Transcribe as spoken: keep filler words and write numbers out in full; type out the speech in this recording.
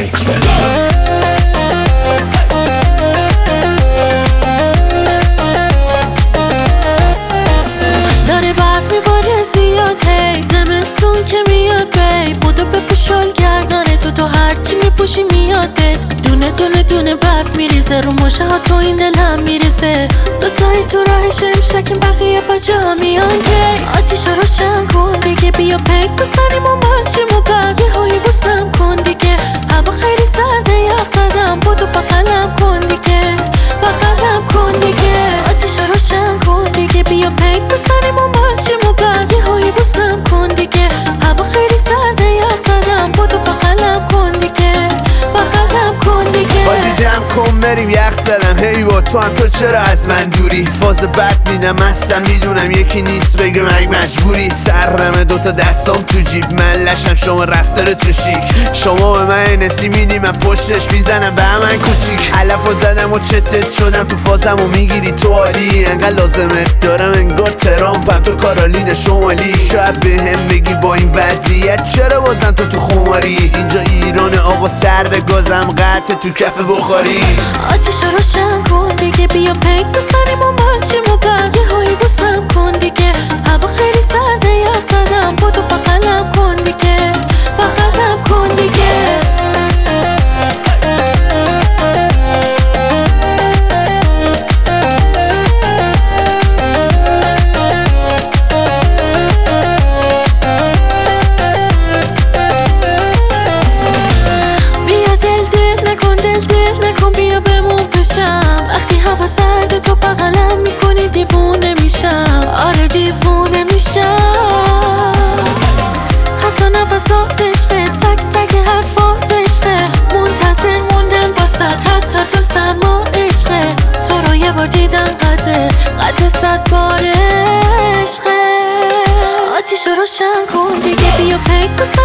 داره برف میباره زیاد هی زمستون که میاد بی بودو بپوشال گردنه تو تو هرچی میپوشی میاد بید دونه دونه دونه برف میریزه رو مشه ها تو این دلم میریزه دوتایی تو راهش امشکیم بقیه با جا میان کی آتیش رو روشن کن دیگه بیا پیک بزنیم و ماشیم و بعد یه هایی بوسم کن دیگه هوا خیلی سرده یخ زدم بودو بغلم کن دیگه بغلم کن دیگه آتیش رو روشن کن دیگه بیا پیک بزنیم و ماشیم و بعد یه هایی بوسم کن دیگه هوا خیلی سرده یخ زدم بودو بغلم کن دیگه بغلم کن دیگه بادی جمع کن بریم یخ زدم هی با تو هم تو چرا از من دوری فاز بد میدم هستم میدونم یکی نیست بگه مگ مجبوری سرمه دوتا دستام تو جیب من لشم شما رفتار تو شیک شما به من نسی میدی من پشتش میزنم به من کوچیک علف و زدم و چتت شدم تو فازم و میگیری تو عالی انقدر لازمت دارم انگار ترامپم تو کارالین شمالی شاید به هم بگی با این وضعیت چرا بازم تو تو خماری اینجا ایران آقا سرد گازم قطع تو کف بخاری آتیش رو روشن کن دیگه بیا پیک بزنیم و ماشیم و بعد یه هایی بوسم کن دیگه هوا خیلی سرده یخ زدم بودو بغلم کن دیگه بغلم کن دیگه بیا دل دل نکن دل دل نکن بیا بمون پیشم وقتی هوا سرده تو بغلم میکنی دیوونه میشم آره دیوونه میشم حتی نفسات عشقه تک تک حرفات عشقه منتظر موندم واسد حتی تو سرما عشقه تو رو یه بار دیدن قده قده صد بار عشقه آتیش رو روشن کن دیگه بیا پیک بزن